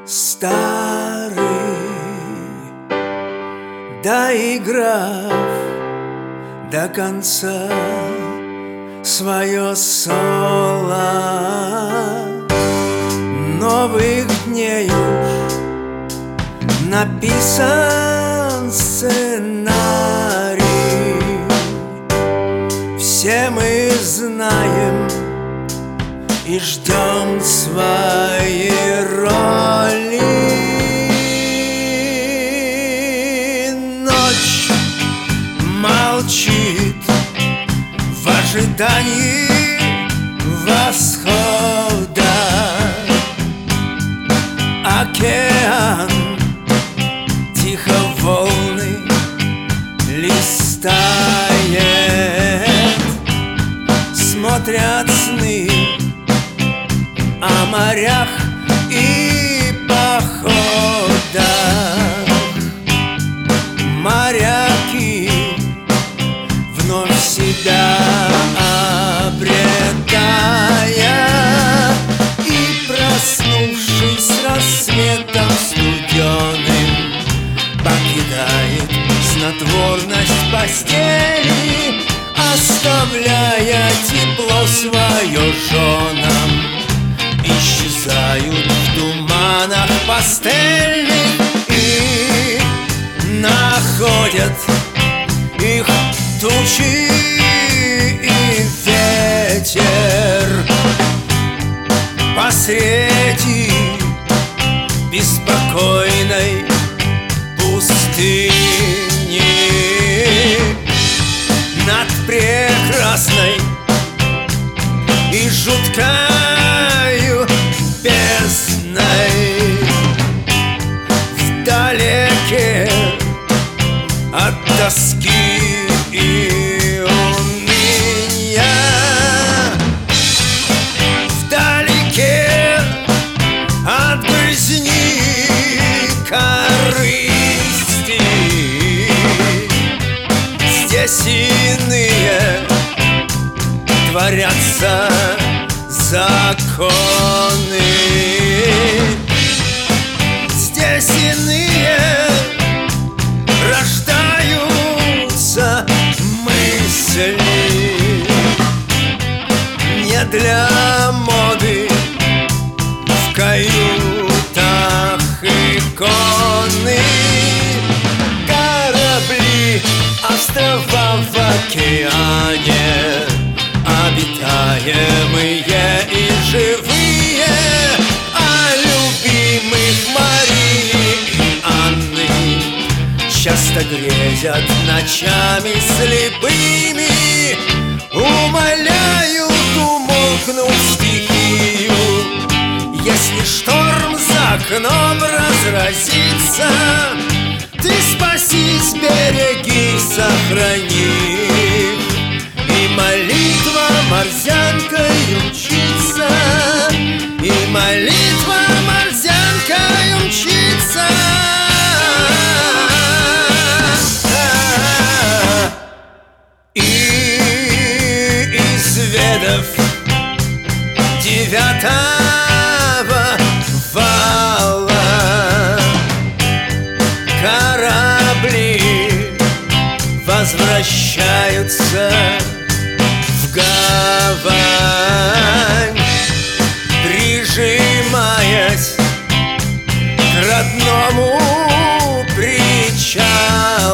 Старый, доиграв до конца свое соло, новых дней уж написан сценарий. Все мы знаем и ждем своей роли. Ночь молчит в ожидании восхода. Океан тихо волны листает, смотрят сны о морях и походах. Моряки вновь себя обретая, и, проснувшись рассветом студеным, покидает снотворность постели, оставляя тепло свое женам. Исчезают в туманах пастельных, и находят их тучи и ветер посреди беспокойной пустыни. Над прекрасной и жуткою бездной, вдалеке от тоски и уныния, вдалеке от грязни корысти. Здесь иные творятся законы, здесь иные рождаются мысли. Не для моды в каютах иконы, корабли, острова в океане, обитаемые и живые, о любимых Марии и Анны часто грезят ночами слепыми, умоляют умолкнуть стихию. Если шторм за окном разразится, ты спасись, береги, сохрани. И молитва морзянкой умчится, и молитва морзянкой умчится. И изведав девятого вала, корабли возвращаются в гавань, прижимаясь к родному причалу.